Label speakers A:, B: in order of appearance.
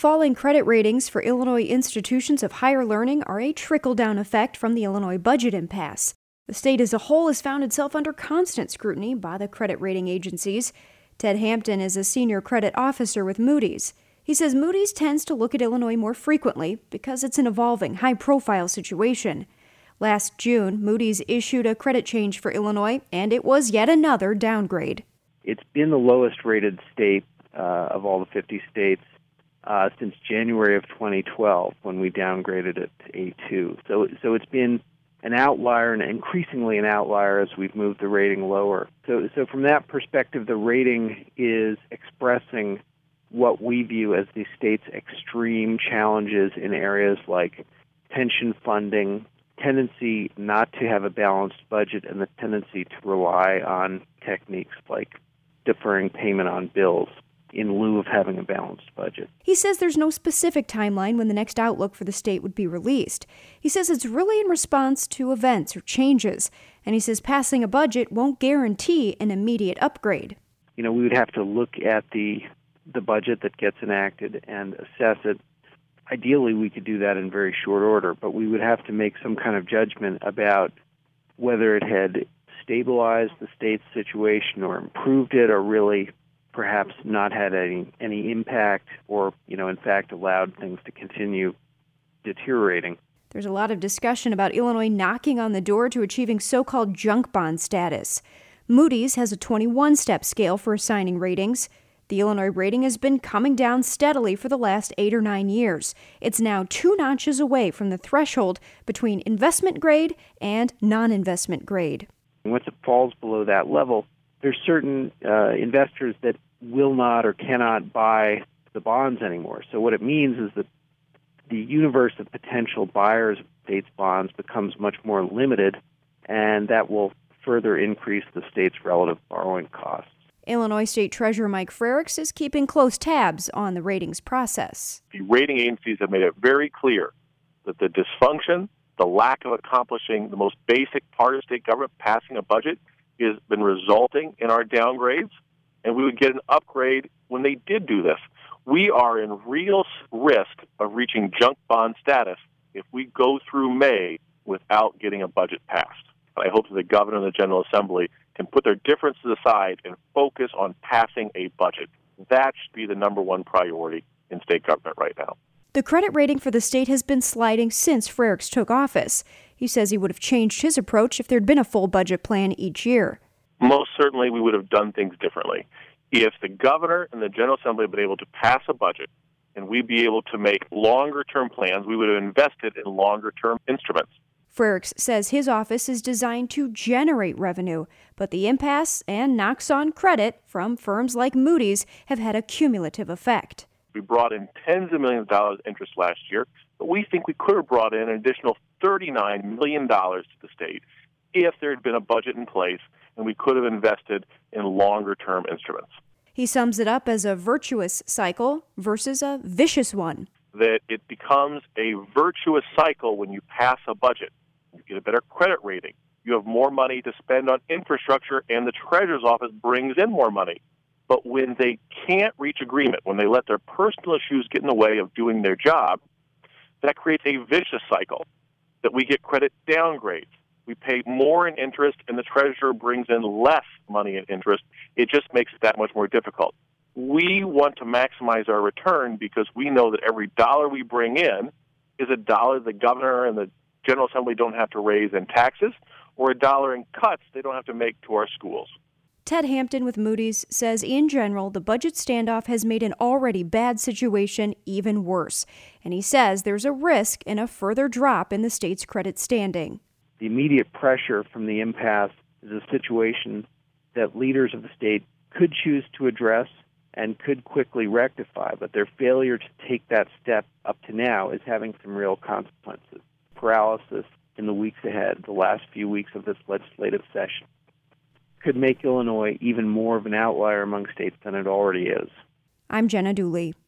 A: falling credit ratings for Illinois institutions of higher learning are a trickle-down effect from the Illinois budget impasse. The state as a whole has found itself under constant scrutiny by the credit rating agencies. Ted Hampton is a senior credit officer with Moody's. He says Moody's tends to look at Illinois more frequently because it's an evolving, high-profile situation. Last June, Moody's issued a credit change for Illinois, and it was yet another downgrade.
B: It's been the lowest-rated state of all the 50 states since January of 2012, when we downgraded it to A2. So it's been an outlier, and increasingly an outlier as we've moved the rating lower. So from that perspective, the rating is expressing what we view as the state's extreme challenges in areas like pension funding, tendency not to have a balanced budget, and the tendency to rely on techniques like deferring payment on bills in lieu of having a balanced budget.
A: He says there's no specific timeline when the next outlook for the state would be released. He says it's really in response to events or changes, and he says passing a budget won't guarantee an immediate upgrade.
B: We would have to look at the budget that gets enacted and assess it. Ideally, we could do that in very short order, but we would have to make some kind of judgment about whether it had stabilized the state's situation or improved it, or really perhaps not had any impact, or, in fact, allowed things to continue deteriorating.
A: There's a lot of discussion about Illinois knocking on the door to achieving so-called junk bond status. Moody's has a 21-step scale for assigning ratings. The Illinois rating has been coming down steadily for the last 8 or 9 years. It's now 2 notches away from the threshold between investment grade and non-investment grade.
B: Once it falls below that level, there's certain investors that will not or cannot buy the bonds anymore. So what it means is that the universe of potential buyers of state's bonds becomes much more limited, and that will further increase the state's relative borrowing costs.
A: Illinois State Treasurer Mike Frerichs is keeping close tabs on the ratings process.
C: The rating agencies have made it very clear that the dysfunction, the lack of accomplishing the most basic part of state government, passing a budget, has been resulting in our downgrades, and we would get an upgrade when they did do this. We are in real risk of reaching junk bond status if we go through May without getting a budget passed. I hope that the governor and the General Assembly can put their differences aside and focus on passing a budget. That should be the number one priority in state government right now.
A: The credit rating for the state has been sliding since Frerichs took office. He says he would have changed his approach if there'd been a full budget plan each year.
C: Most certainly we would have done things differently. If the governor and the General Assembly had been able to pass a budget and we'd be able to make longer-term plans, we would have invested in longer-term instruments.
A: Frerichs says his office is designed to generate revenue, but the impasse and knocks on credit from firms like Moody's have had a cumulative effect.
C: We brought in tens of millions of dollars interest last year, but we think we could have brought in an additional $39 million to the state if there had been a budget in place and we could have invested in longer-term instruments.
A: He sums it up as a virtuous cycle versus a vicious one.
C: That it becomes a virtuous cycle when you pass a budget. You get a better credit rating. You have more money to spend on infrastructure, and the Treasurer's Office brings in more money. But when they can't reach agreement, when they let their personal issues get in the way of doing their job, that creates a vicious cycle that we get credit downgrades. We pay more in interest, and the Treasurer brings in less money in interest. It just makes it that much more difficult. We want to maximize our return because we know that every dollar we bring in is a dollar the governor and the General Assembly don't have to raise in taxes, or a dollar in cuts they don't have to make to our schools.
A: Ted Hampton with Moody's says in general the budget standoff has made an already bad situation even worse, and he says there's a risk in a further drop in the state's credit standing.
B: The immediate pressure from the impasse is a situation that leaders of the state could choose to address and could quickly rectify, but their failure to take that step up to now is having some real consequences. Paralysis in the weeks ahead, the last few weeks of this legislative session, could make Illinois even more of an outlier among states than it already is.
A: I'm Jenna Dooley.